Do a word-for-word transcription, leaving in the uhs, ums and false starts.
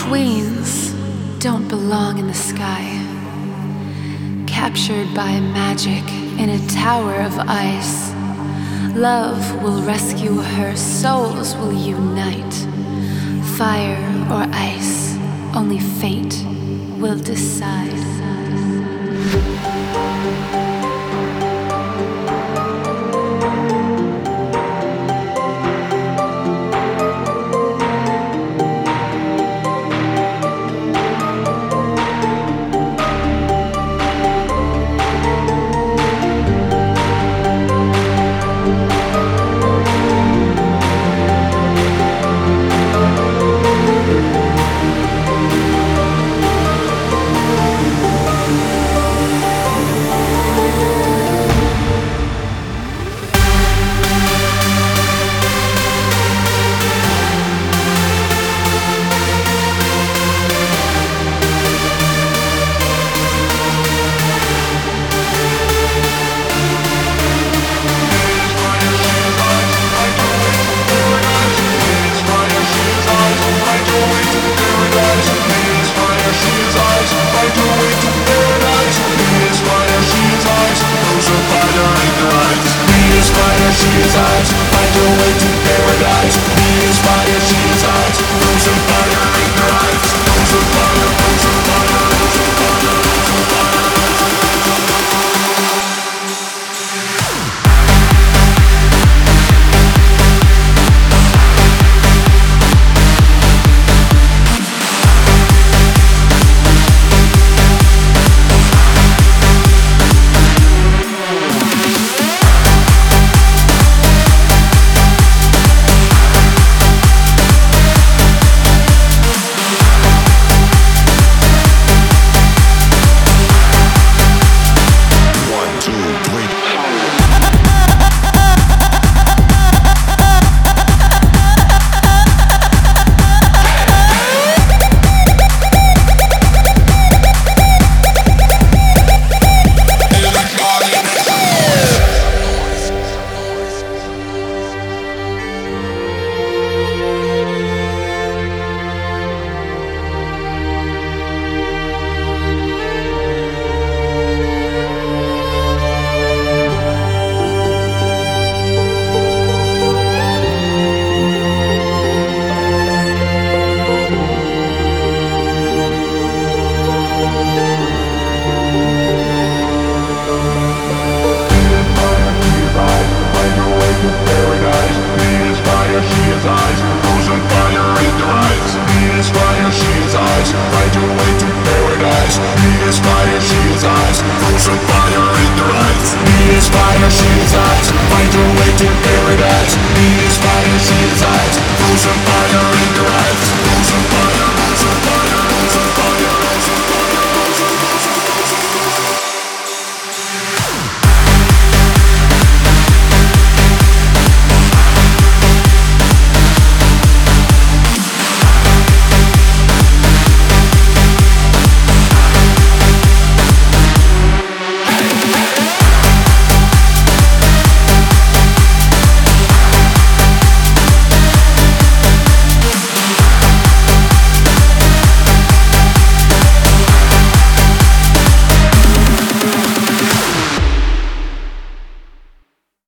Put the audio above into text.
Queens don't belong in the sky, captured by magic in a tower of ice. Love will rescue her, souls will unite. Fire or ice, only fate will decide. Find your way to paradise. Be inspired, she is eyes. Frozen fire.